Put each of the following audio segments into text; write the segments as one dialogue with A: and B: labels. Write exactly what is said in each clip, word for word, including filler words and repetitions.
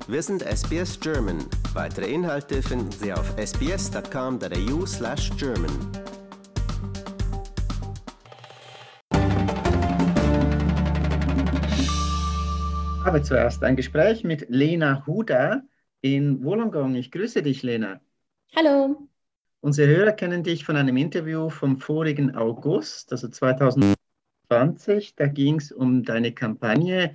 A: Wir sind S B S German. Weitere Inhalte finden Sie auf sbs.com.au slash German.
B: Ich habe zuerst ein Gespräch mit Lena Huda in Wollongong. Ich grüße dich, Lena.
C: Hallo.
B: Unsere Hörer kennen dich von einem Interview vom vorigen August, also zwanzig zwanzig. Da ging es um deine Kampagne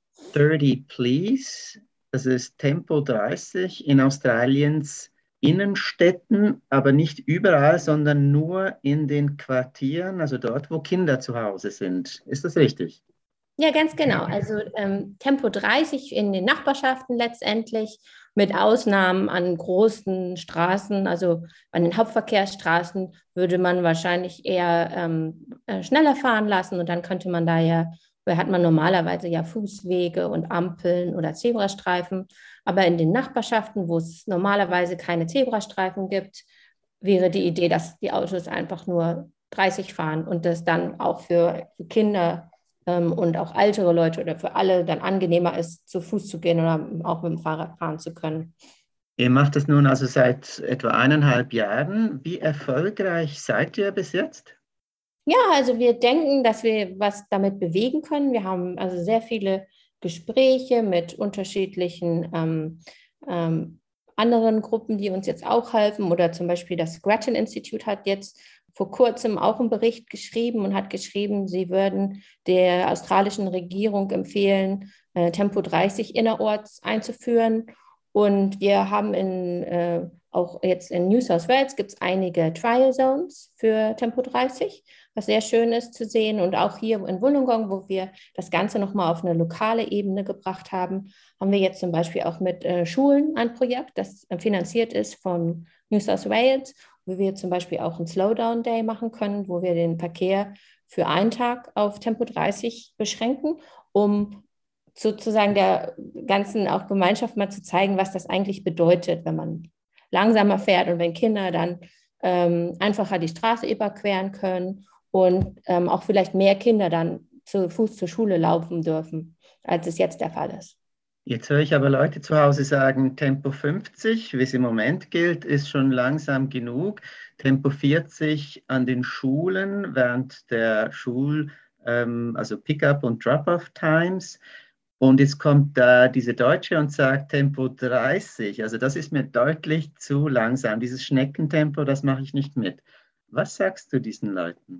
B: thirty Please. Das ist Tempo dreißig in Australiens Innenstädten, aber nicht überall, sondern nur in den Quartieren, also dort, wo Kinder zu Hause sind. Ist das richtig?
C: Ja, ganz genau. Also ähm, Tempo dreißig in den Nachbarschaften letztendlich, mit Ausnahmen an großen Straßen, also an den Hauptverkehrsstraßen würde man wahrscheinlich eher ähm, äh, schneller fahren lassen und dann könnte man da ja, da hat man normalerweise ja Fußwege und Ampeln oder Zebrastreifen, aber in den Nachbarschaften, wo es normalerweise keine Zebrastreifen gibt, wäre die Idee, dass die Autos einfach nur dreißig fahren und das dann auch für Kinder ähm, und auch ältere Leute oder für alle dann angenehmer ist, zu Fuß zu gehen oder auch mit dem Fahrrad fahren zu können.
B: Ihr macht das nun also seit etwa eineinhalb Jahren. Wie erfolgreich seid ihr bis jetzt?
C: Ja, also wir denken, dass wir was damit bewegen können. Wir haben also sehr viele Gespräche mit unterschiedlichen ähm, ähm, anderen Gruppen, die uns jetzt auch helfen. Oder zum Beispiel das Grattan Institute hat jetzt vor kurzem auch einen Bericht geschrieben und hat geschrieben, sie würden der australischen Regierung empfehlen, äh, Tempo dreißig innerorts einzuführen. Und wir haben in, äh, auch jetzt in New South Wales gibt es einige Trial Zones für Tempo dreißig, was sehr schön ist zu sehen. Und auch hier in Wollongong, wo wir das Ganze nochmal auf eine lokale Ebene gebracht haben, haben wir jetzt zum Beispiel auch mit äh, Schulen ein Projekt, das äh, finanziert ist von New South Wales, wo wir zum Beispiel auch einen Slowdown Day machen können, wo wir den Verkehr für einen Tag auf Tempo dreißig beschränken, um sozusagen der ganzen auch Gemeinschaft mal zu zeigen, was das eigentlich bedeutet, wenn man langsamer fährt und wenn Kinder dann ähm, einfacher die Straße überqueren können und ähm, auch vielleicht mehr Kinder dann zu Fuß zur Schule laufen dürfen, als es jetzt der Fall ist.
B: Jetzt höre ich aber Leute zu Hause sagen, Tempo fünfzig, wie es im Moment gilt, ist schon langsam genug. Tempo vierzig an den Schulen während der Schul, ähm, also Pick-up und Drop-off Times. Und jetzt kommt da diese Deutsche und sagt Tempo dreißig. Also das ist mir deutlich zu langsam. Dieses Schneckentempo, das mache ich nicht mit. Was sagst du diesen Leuten?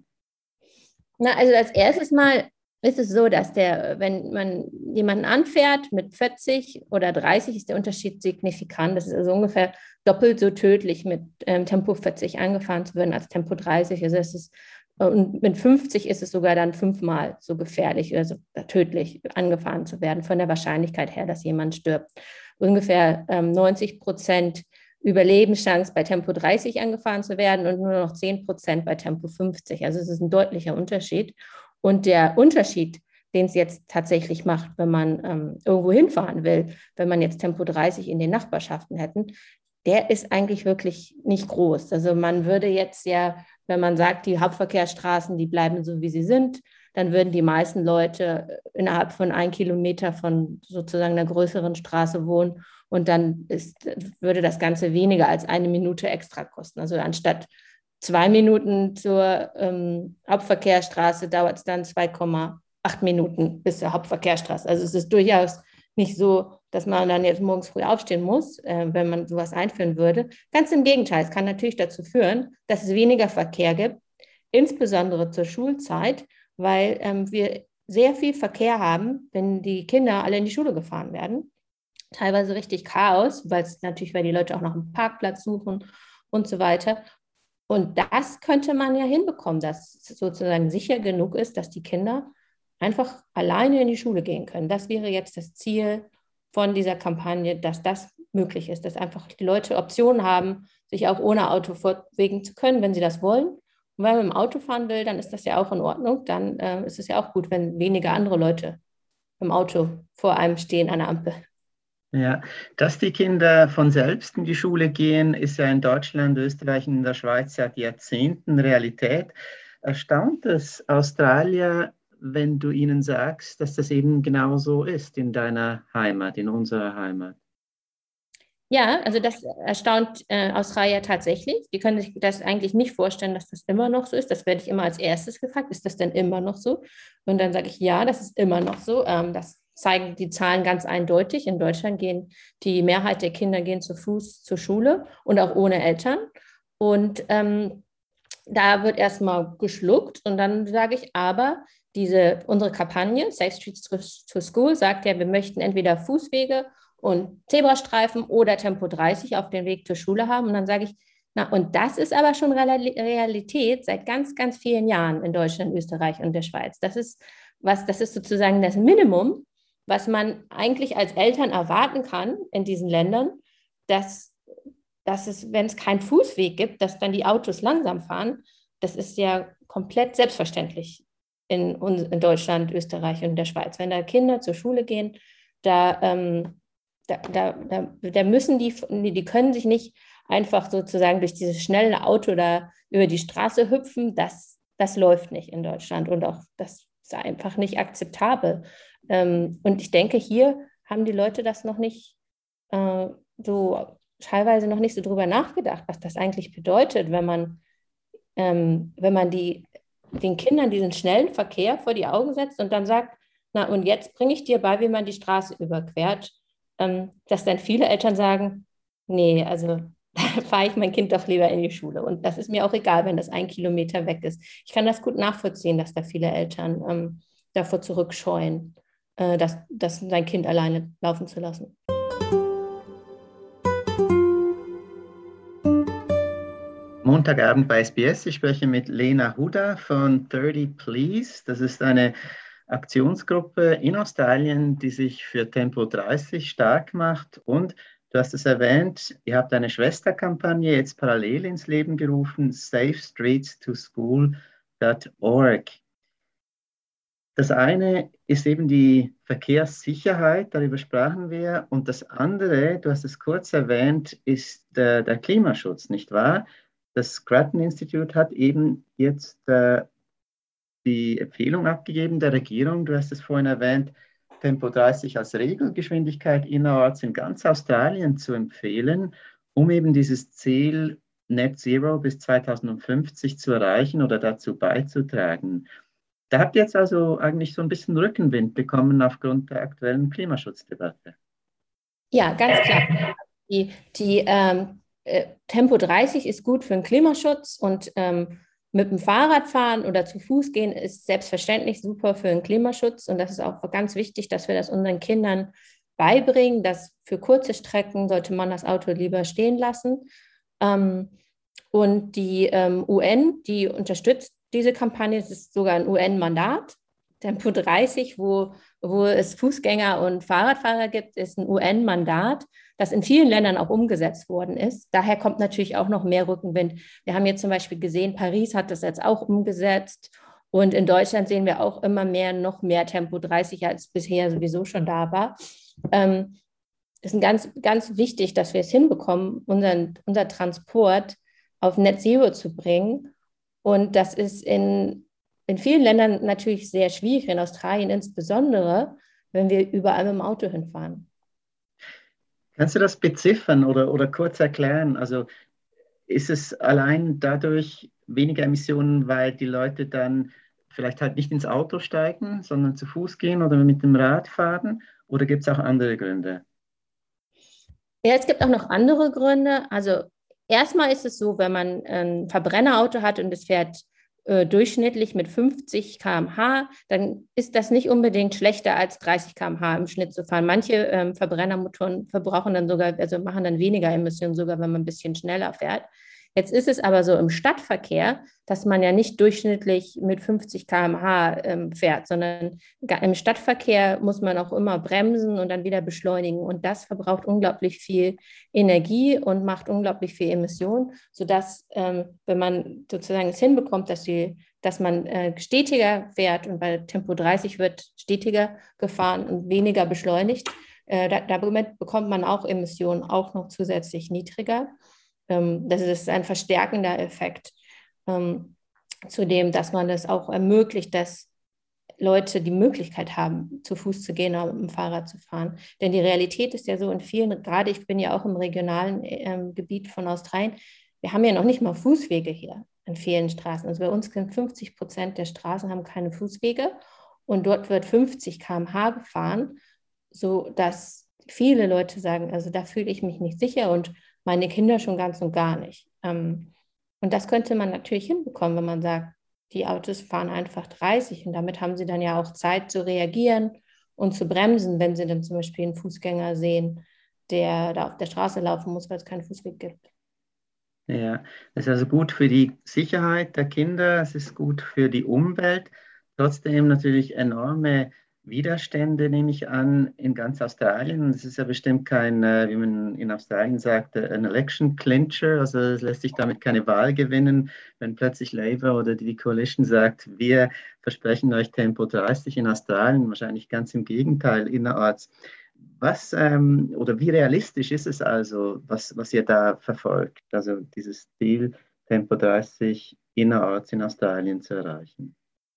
C: Na, also als erstes Mal ist es so, dass der, wenn man jemanden anfährt mit vierzig oder dreißig, ist der Unterschied signifikant. Das ist also ungefähr doppelt so tödlich, mit ähm, Tempo vierzig angefahren zu werden als Tempo dreißig. Also es ist, und mit fünfzig ist es sogar dann fünfmal so gefährlich, also tödlich angefahren zu werden, von der Wahrscheinlichkeit her, dass jemand stirbt. Ungefähr ähm, neunzig Prozent Überlebenschance bei Tempo dreißig angefahren zu werden und nur noch zehn Prozent bei Tempo fünfzig. Also es ist ein deutlicher Unterschied. Und der Unterschied, den es jetzt tatsächlich macht, wenn man ähm, irgendwo hinfahren will, wenn man jetzt Tempo dreißig in den Nachbarschaften hätten, der ist eigentlich wirklich nicht groß. Also man würde jetzt ja, wenn man sagt, die Hauptverkehrsstraßen, die bleiben so, wie sie sind, dann würden die meisten Leute innerhalb von einem Kilometer von sozusagen einer größeren Straße wohnen und dann ist, würde das Ganze weniger als eine Minute extra kosten. Also anstatt zwei Minuten zur ähm, Hauptverkehrsstraße dauert es dann zwei Komma acht Minuten bis zur Hauptverkehrsstraße. Also es ist durchaus nicht so, dass man dann jetzt morgens früh aufstehen muss, äh, wenn man sowas einführen würde. Ganz im Gegenteil, es kann natürlich dazu führen, dass es weniger Verkehr gibt, insbesondere zur Schulzeit, weil ähm, wir sehr viel Verkehr haben, wenn die Kinder alle in die Schule gefahren werden. Teilweise richtig Chaos, weil es natürlich, weil die Leute auch noch einen Parkplatz suchen und so weiter. Und das könnte man ja hinbekommen, dass es sozusagen sicher genug ist, dass die Kinder einfach alleine in die Schule gehen können. Das wäre jetzt das Ziel von dieser Kampagne, dass das möglich ist, dass einfach die Leute Optionen haben, sich auch ohne Auto fortbewegen zu können, wenn sie das wollen. Und wenn man mit dem Auto fahren will, dann ist das ja auch in Ordnung. Dann äh, ist es ja auch gut, wenn weniger andere Leute im Auto vor einem stehen an der Ampel.
B: Ja, dass die Kinder von selbst in die Schule gehen, ist ja in Deutschland, Österreich und in der Schweiz seit Jahrzehnten Realität. Erstaunt es Australier, wenn du ihnen sagst, dass das eben genau so ist in deiner Heimat, in unserer Heimat?
C: Ja, also das erstaunt äh, Australier tatsächlich. Die können sich das eigentlich nicht vorstellen, dass das immer noch so ist. Das werde ich immer als erstes gefragt. Ist das denn immer noch so? Und dann sage ich, ja, das ist immer noch so. Ähm, das zeigen die Zahlen ganz eindeutig. In Deutschland gehen die Mehrheit der Kinder gehen zu Fuß zur Schule und auch ohne Eltern. Und ähm, da wird erstmal geschluckt und dann sage ich, aber diese, unsere Kampagne Safe Streets to, to School sagt ja, wir möchten entweder Fußwege und Zebrastreifen oder Tempo dreißig auf dem Weg zur Schule haben. Und dann sage ich, na, und das ist aber schon Realität seit ganz, ganz vielen Jahren in Deutschland, Österreich und der Schweiz. Das ist was, das ist sozusagen das Minimum, was man eigentlich als Eltern erwarten kann in diesen Ländern, dass, dass es, wenn es keinen Fußweg gibt, dass dann die Autos langsam fahren. Das ist ja komplett selbstverständlich in, in Deutschland, Österreich und der Schweiz. Wenn da Kinder zur Schule gehen, da ähm, Da, da, da, da müssen die, die können sich nicht einfach sozusagen durch dieses schnelle Auto da über die Straße hüpfen. Das, das läuft nicht in Deutschland und auch das ist einfach nicht akzeptabel. Ähm, und ich denke, hier haben die Leute das noch nicht äh, so, teilweise noch nicht so drüber nachgedacht, was das eigentlich bedeutet, wenn man, ähm, wenn man die, den Kindern diesen schnellen Verkehr vor die Augen setzt und dann sagt, na und jetzt bringe ich dir bei, wie man die Straße überquert. Dass dann viele Eltern sagen, nee, also da fahre ich mein Kind doch lieber in die Schule. Und das ist mir auch egal, wenn das ein Kilometer weg ist. Ich kann das gut nachvollziehen, dass da viele Eltern ähm, davor zurückscheuen, äh, das, das sein Kind alleine laufen zu lassen.
B: Montagabend bei S B S. Ich spreche mit Lena Huda von thirty Please. Das ist eine Aktionsgruppe in Australien, die sich für Tempo dreißig stark macht. Und du hast es erwähnt, ihr habt eine Schwesterkampagne jetzt parallel ins Leben gerufen, safe streets to school dot org. Das eine ist eben die Verkehrssicherheit, darüber sprachen wir. Und das andere, du hast es kurz erwähnt, ist äh, der Klimaschutz, nicht wahr? Das Grattan Institute hat eben jetzt äh, die Empfehlung abgegeben der Regierung, du hast es vorhin erwähnt, Tempo dreißig als Regelgeschwindigkeit innerorts in ganz Australien zu empfehlen, um eben dieses Ziel Net Zero bis zweitausendfünfzig zu erreichen oder dazu beizutragen. Da habt ihr jetzt also eigentlich so ein bisschen Rückenwind bekommen aufgrund der aktuellen Klimaschutzdebatte.
C: Ja, ganz klar. Die, die ähm, äh, Tempo dreißig ist gut für den Klimaschutz und ähm, mit dem Fahrrad fahren oder zu Fuß gehen ist selbstverständlich super für den Klimaschutz. Und das ist auch ganz wichtig, dass wir das unseren Kindern beibringen, dass für kurze Strecken sollte man das Auto lieber stehen lassen. Ähm, und die ähm, U N, die unterstützt diese Kampagne, es ist sogar ein U N-Mandat. Tempo dreißig, wo, wo es Fußgänger und Fahrradfahrer gibt, ist ein U N-Mandat, das in vielen Ländern auch umgesetzt worden ist. Daher kommt natürlich auch noch mehr Rückenwind. Wir haben jetzt zum Beispiel gesehen, Paris hat das jetzt auch umgesetzt und in Deutschland sehen wir auch immer mehr, noch mehr Tempo dreißig, als bisher sowieso schon da war. Ähm, es ist ganz, ganz wichtig, dass wir es hinbekommen, unseren, unser Transport auf Net Zero zu bringen. Und das ist in In vielen Ländern natürlich sehr schwierig, in Australien insbesondere, wenn wir überall mit dem Auto hinfahren.
B: Kannst du das beziffern oder, oder kurz erklären? Also ist es allein dadurch weniger Emissionen, weil die Leute dann vielleicht halt nicht ins Auto steigen, sondern zu Fuß gehen oder mit dem Rad fahren? Oder gibt es auch andere Gründe?
C: Ja, es gibt auch noch andere Gründe. Also erstmal ist es so, wenn man ein Verbrennerauto hat und es fährt durchschnittlich mit fünfzig Kilometer pro Stunde, dann ist das nicht unbedingt schlechter als dreißig Kilometer pro Stunde im Schnitt zu fahren. Manche ähm, Verbrennermotoren verbrauchen dann sogar, also machen dann weniger Emissionen, sogar wenn man ein bisschen schneller fährt. Jetzt ist es aber so im Stadtverkehr, dass man ja nicht durchschnittlich mit fünfzig Kilometer pro Stunde ähm, fährt, sondern im Stadtverkehr muss man auch immer bremsen und dann wieder beschleunigen. Und das verbraucht unglaublich viel Energie und macht unglaublich viel Emissionen, sodass, ähm, wenn man sozusagen es hinbekommt, dass, die, dass man äh, stetiger fährt und bei Tempo dreißig wird stetiger gefahren und weniger beschleunigt, äh, da, damit bekommt man auch Emissionen auch noch zusätzlich niedriger. Das ist ein verstärkender Effekt, ähm, zudem, dass man das auch ermöglicht, dass Leute die Möglichkeit haben, zu Fuß zu gehen oder mit dem Fahrrad zu fahren. Denn die Realität ist ja so in vielen, gerade ich bin ja auch im regionalen ähm, Gebiet von Australien, wir haben ja noch nicht mal Fußwege hier an vielen Straßen. Also bei uns sind fünfzig Prozent der Straßen haben keine Fußwege und dort wird fünfzig Kilometer pro Stunde gefahren, sodass viele Leute sagen, also da fühle ich mich nicht sicher und meine Kinder schon ganz und gar nicht. Ähm, und das könnte man natürlich hinbekommen, wenn man sagt, die Autos fahren einfach dreißig und damit haben sie dann ja auch Zeit zu reagieren und zu bremsen, wenn sie dann zum Beispiel einen Fußgänger sehen, der da auf der Straße laufen muss, weil es keinen Fußweg gibt.
B: Ja, das ist also gut für die Sicherheit der Kinder, es ist gut für die Umwelt, trotzdem natürlich enorme Widerstände, nehme ich an, in ganz Australien. Es ist ja bestimmt kein, äh, wie man in Australien sagt, äh, ein Election Clincher, also es lässt sich damit keine Wahl gewinnen, wenn plötzlich Labour oder die Coalition sagt, wir versprechen euch Tempo dreißig in Australien, wahrscheinlich ganz im Gegenteil innerorts. Was ähm, oder wie realistisch ist es also, was, was ihr da verfolgt, also dieses Ziel Tempo dreißig innerorts in Australien zu erreichen?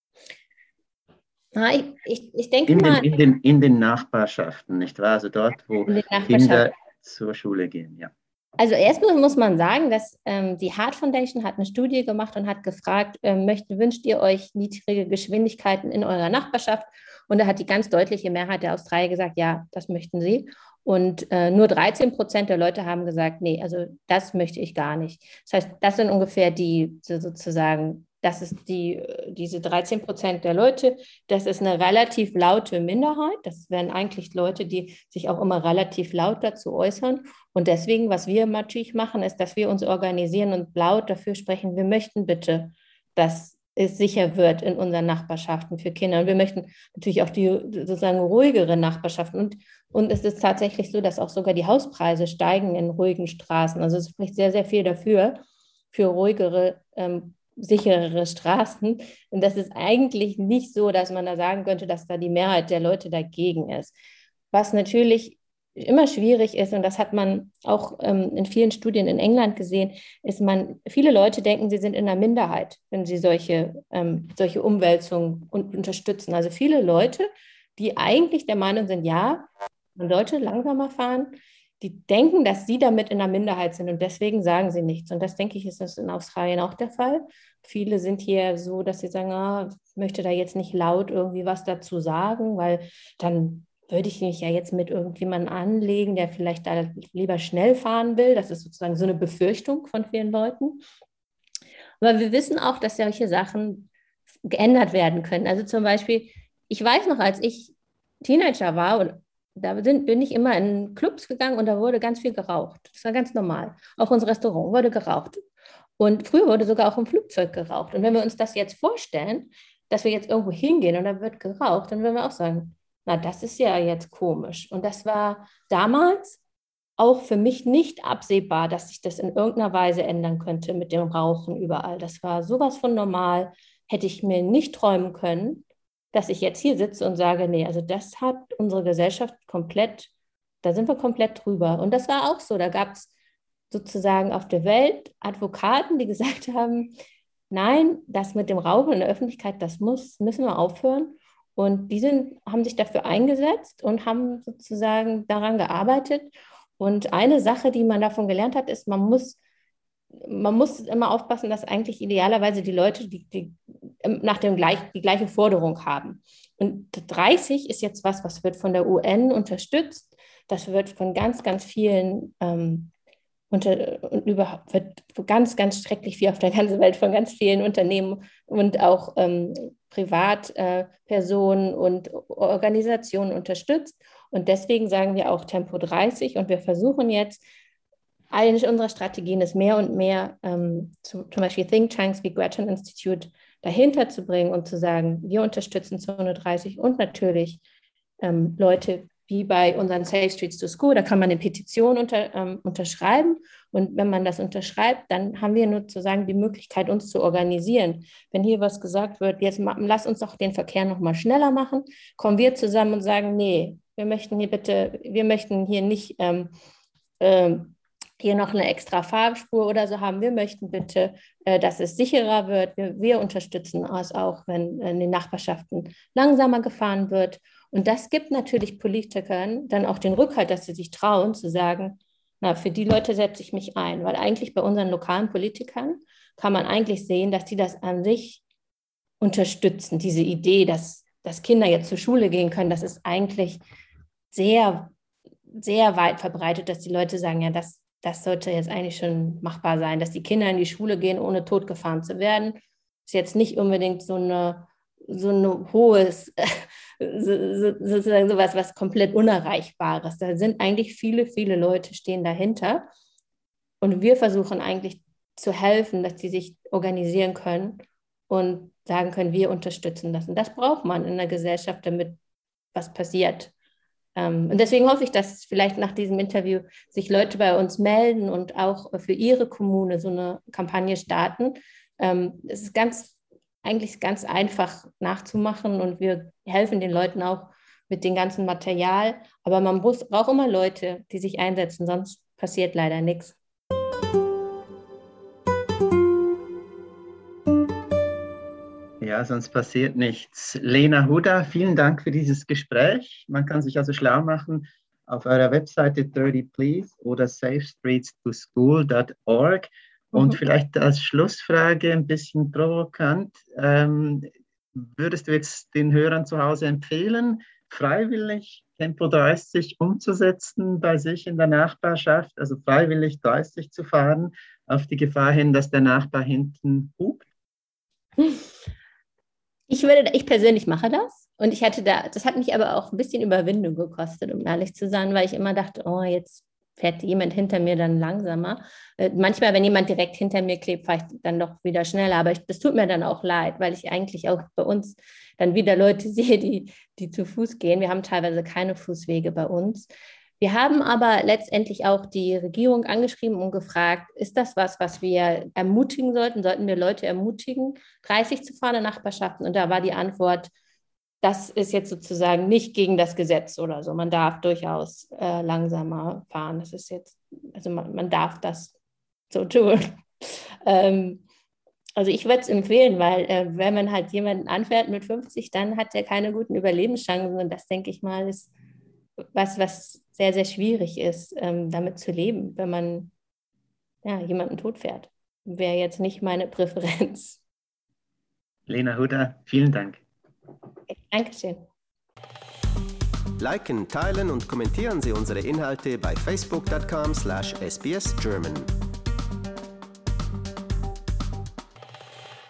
C: Na, ich, ich, ich denke
B: In den,
C: mal,
B: in, den, in den Nachbarschaften, nicht wahr? Also dort, wo
C: in den Nachbarschaften.
B: Kinder zur Schule gehen, ja.
C: Also erstmal muss man sagen, dass ähm, die Heart Foundation hat eine Studie gemacht und hat gefragt, ähm, möcht, wünscht ihr euch niedrige Geschwindigkeiten in eurer Nachbarschaft? Und da hat die ganz deutliche Mehrheit der Australier gesagt, ja, das möchten sie. Und äh, nur dreizehn Prozent der Leute haben gesagt, nee, also das möchte ich gar nicht. Das heißt, das sind ungefähr die sozusagen, das ist die, diese dreizehn Prozent der Leute, das ist eine relativ laute Minderheit. Das wären eigentlich Leute, die sich auch immer relativ laut dazu äußern. Und deswegen, was wir natürlich machen, ist, dass wir uns organisieren und laut dafür sprechen, wir möchten bitte, dass es sicher wird in unseren Nachbarschaften für Kinder. Und wir möchten natürlich auch die sozusagen ruhigere Nachbarschaften. Und, und es ist tatsächlich so, dass auch sogar die Hauspreise steigen in ruhigen Straßen. Also es spricht sehr, sehr viel dafür, für ruhigere, ähm, sicherere Straßen. Und das ist eigentlich nicht so, dass man da sagen könnte, dass da die Mehrheit der Leute dagegen ist. Was natürlich immer schwierig ist, und das hat man auch ähm, in vielen Studien in England gesehen, ist man, viele Leute denken, sie sind in einer Minderheit, wenn sie solche, ähm, solche Umwälzungen un- unterstützen. Also viele Leute, die eigentlich der Meinung sind, ja, man sollte langsamer fahren, die denken, dass sie damit in einer Minderheit sind und deswegen sagen sie nichts. Und das, denke ich, ist das in Australien auch der Fall. Viele sind hier so, dass sie sagen, ah, ich möchte da jetzt nicht laut irgendwie was dazu sagen, weil dann würde ich mich ja jetzt mit irgendjemandem anlegen, der vielleicht da lieber schnell fahren will. Das ist sozusagen so eine Befürchtung von vielen Leuten. Aber wir wissen auch, dass solche Sachen geändert werden können. Also zum Beispiel, ich weiß noch, als ich Teenager war, und da sind, bin ich immer in Clubs gegangen und da wurde ganz viel geraucht. Das war ganz normal. Auch ins Restaurant wurde geraucht. Und früher wurde sogar auch im Flugzeug geraucht. Und wenn wir uns das jetzt vorstellen, dass wir jetzt irgendwo hingehen und da wird geraucht, dann würden wir auch sagen, na, das ist ja jetzt komisch. Und das war damals auch für mich nicht absehbar, dass sich das in irgendeiner Weise ändern könnte mit dem Rauchen überall. Das war sowas von normal, hätte ich mir nicht träumen können, dass ich jetzt hier sitze und sage, nee, also das hat unsere Gesellschaft komplett, da sind wir komplett drüber. Und das war auch so, da gab es sozusagen auf der Welt Advokaten, die gesagt haben, nein, das mit dem Rauchen in der Öffentlichkeit, das muss, müssen wir aufhören. Und die sind, haben sich dafür eingesetzt und haben sozusagen daran gearbeitet. Und eine Sache, die man davon gelernt hat, ist, man muss, man muss immer aufpassen, dass eigentlich idealerweise die Leute die, die, nach dem gleich, die gleiche Forderung haben. Und dreißig ist jetzt was, was wird von der U N unterstützt. Das wird von ganz, ganz vielen ähm, unter, und überhaupt wird ganz, ganz schrecklich viel auf der ganzen Welt von ganz vielen Unternehmen und auch ähm, Privatpersonen äh, und Organisationen unterstützt. Und deswegen sagen wir auch Tempo dreißig und wir versuchen jetzt, eine unserer Strategien ist mehr und mehr ähm, zu, zum Beispiel Thinktanks wie Grattan Institute dahinter zu bringen und zu sagen, wir unterstützen Zone dreißig und natürlich ähm, Leute wie bei unseren Safe Streets to School, da kann man eine Petition unter, ähm, unterschreiben und wenn man das unterschreibt, dann haben wir nur sozusagen die Möglichkeit, uns zu organisieren. Wenn hier was gesagt wird, jetzt ma- lass uns doch den Verkehr noch mal schneller machen, kommen wir zusammen und sagen, nee, wir möchten hier bitte, wir möchten hier nicht ähm, ähm, hier noch eine extra Fahrspur oder so haben. Wir möchten bitte, äh, dass es sicherer wird. Wir, wir unterstützen es auch, wenn in den Nachbarschaften langsamer gefahren wird. Und das gibt natürlich Politikern dann auch den Rückhalt, dass sie sich trauen, zu sagen, na, für die Leute setze ich mich ein. Weil eigentlich bei unseren lokalen Politikern kann man eigentlich sehen, dass die das an sich unterstützen. Diese Idee, dass, dass Kinder jetzt zur Schule gehen können, das ist eigentlich sehr, sehr weit verbreitet, dass die Leute sagen, ja, das Das sollte jetzt eigentlich schon machbar sein, dass die Kinder in die Schule gehen, ohne totgefahren zu werden. Ist jetzt nicht unbedingt so eine, so ein hohes, so, sozusagen sowas, was komplett Unerreichbares. Da sind eigentlich viele, viele Leute stehen dahinter. Und wir versuchen eigentlich zu helfen, dass die sich organisieren können und sagen können, wir unterstützen das. Und das braucht man in der Gesellschaft, damit was passiert. Und deswegen hoffe ich, dass vielleicht nach diesem Interview sich Leute bei uns melden und auch für ihre Kommune so eine Kampagne starten. Es ist ganz, eigentlich ganz einfach nachzumachen und wir helfen den Leuten auch mit dem ganzen Material. Aber man muss, braucht immer Leute, die sich einsetzen, sonst passiert leider nichts.
B: Ja, sonst passiert nichts. Lena Huda, vielen Dank für dieses Gespräch. Man kann sich also schlau machen auf eurer Webseite thirty please oder safe streets to school dot org. Und mhm. vielleicht als Schlussfrage ein bisschen provokant, ähm, würdest du jetzt den Hörern zu Hause empfehlen, freiwillig Tempo dreißig umzusetzen bei sich in der Nachbarschaft, also freiwillig dreißig zu fahren, auf die Gefahr hin, dass der Nachbar hinten hupt?
C: Ich würde, ich persönlich mache das und ich hatte da, das hat mich aber auch ein bisschen Überwindung gekostet, um ehrlich zu sein, weil ich immer dachte, oh, jetzt fährt jemand hinter mir dann langsamer. Äh, manchmal, wenn jemand direkt hinter mir klebt, fahre ich dann doch wieder schneller, aber ich, das tut mir dann auch leid, weil ich eigentlich auch bei uns dann wieder Leute sehe, die, die zu Fuß gehen. Wir haben teilweise keine Fußwege bei uns. Wir haben aber letztendlich auch die Regierung angeschrieben und gefragt, ist das was, was wir ermutigen sollten? Sollten wir Leute ermutigen, dreißig zu fahren in Nachbarschaften? Und da war die Antwort, das ist jetzt sozusagen nicht gegen das Gesetz oder so. Man darf durchaus äh, langsamer fahren. Das ist jetzt, also man, man darf das so tun. ähm, also ich würde es empfehlen, weil äh, wenn man halt jemanden anfährt mit fünfzig, dann hat er keine guten Überlebenschancen. Und das, denke ich mal, ist was, was sehr, sehr schwierig ist, ähm, damit zu leben, wenn man ja, jemanden totfährt. Wäre jetzt nicht meine Präferenz.
B: Lena Huda, vielen Dank.
C: Okay, Dankeschön.
A: Liken, teilen und kommentieren Sie unsere Inhalte bei facebook dot com slash S B S German.